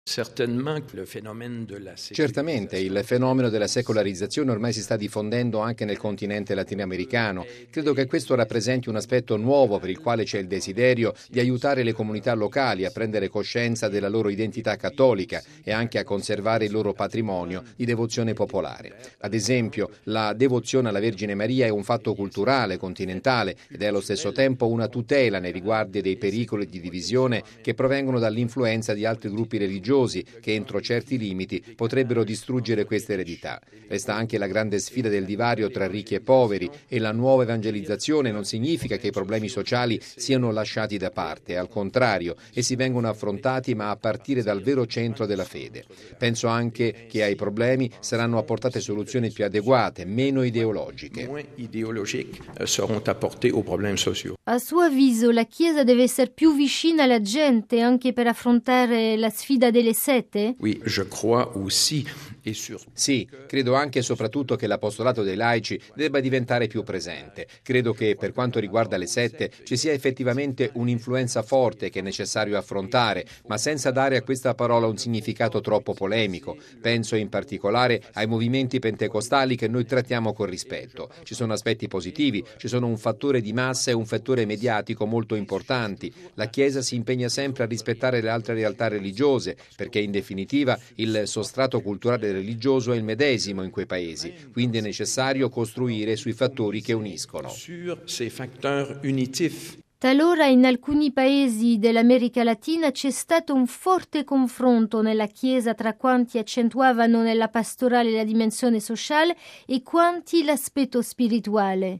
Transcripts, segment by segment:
Certamente, il fenomeno della secolarizzazione ormai si sta diffondendo anche nel continente latinoamericano. Credo che questo rappresenti un aspetto nuovo per il quale c'è il desiderio di aiutare le comunità locali a prendere coscienza della loro identità cattolica e anche a conservare il loro patrimonio di devozione popolare. Ad esempio, la devozione alla Vergine Maria è un fatto culturale, continentale ed è allo stesso tempo una tutela nei riguardi dei pericoli di divisione che provengono dall'influenza di altri gruppi religiosi che entro certi limiti potrebbero distruggere questa eredità. Resta anche la grande sfida del divario tra ricchi e poveri e la nuova evangelizzazione non significa che i problemi sociali siano lasciati da parte, al contrario, essi vengono affrontati ma a partire dal vero centro della fede. Penso anche che ai problemi saranno apportate soluzioni più adeguate, meno ideologiche. A suo avviso la Chiesa deve essere più vicina alla gente anche per affrontare la sfida delle sette? Sì, credo anche e soprattutto che l'apostolato dei laici debba diventare più presente. Credo che per quanto riguarda le sette ci sia effettivamente un'influenza forte che è necessario affrontare, ma senza dare a questa parola un significato troppo polemico. Penso in particolare ai movimenti pentecostali che noi trattiamo con rispetto. Ci sono aspetti positivi, ci sono un fattore di massa e un fattore mediatico molto importanti. La Chiesa si impegna sempre a rispettare le altre realtà religiose, perché in definitiva il sostrato culturale religioso è il medesimo in quei paesi, quindi è necessario costruire sui fattori che uniscono. Talora in alcuni paesi dell'America Latina c'è stato un forte confronto nella Chiesa tra quanti accentuavano nella pastorale la dimensione sociale e quanti l'aspetto spirituale.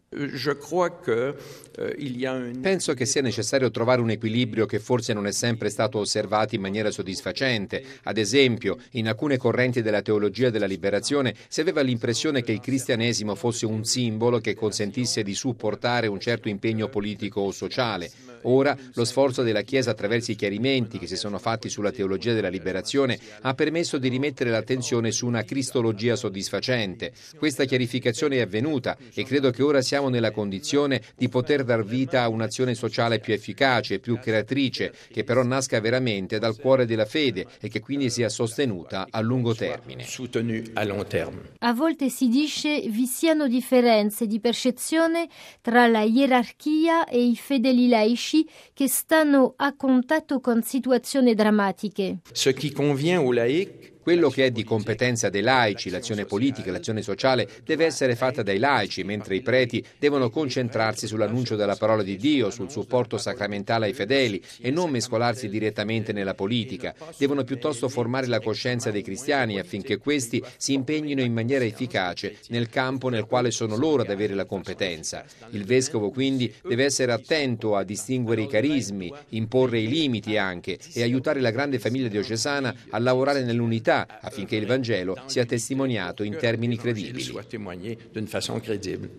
Penso che sia necessario trovare un equilibrio che forse non è sempre stato osservato in maniera soddisfacente. Ad esempio, in alcune correnti della teologia della liberazione si aveva l'impressione che il cristianesimo fosse un simbolo che consentisse di supportare un certo impegno politico o sociale. Ora lo sforzo della Chiesa attraverso i chiarimenti che si sono fatti sulla teologia della liberazione ha permesso di rimettere l'attenzione su una cristologia soddisfacente. Questa chiarificazione è avvenuta e credo che ora siamo nella condizione di poter dar vita a un'azione sociale più efficace, più creatrice, che però nasca veramente dal cuore della fede e che quindi sia sostenuta a lungo termine. A volte si dice vi siano differenze di percezione tra la gerarchia e i fedeli laici che stanno a contatto con situazioni drammatiche. Quello che è di competenza dei laici, l'azione politica, l'azione sociale, deve essere fatta dai laici, mentre i preti devono concentrarsi sull'annuncio della parola di Dio, sul supporto sacramentale ai fedeli e non mescolarsi direttamente nella politica. Devono piuttosto formare la coscienza dei cristiani affinché questi si impegnino in maniera efficace nel campo nel quale sono loro ad avere la competenza. Il vescovo quindi deve essere attento a distinguere i carismi, imporre i limiti anche e aiutare la grande famiglia diocesana a lavorare nell'unità affinché il Vangelo sia testimoniato in termini credibili.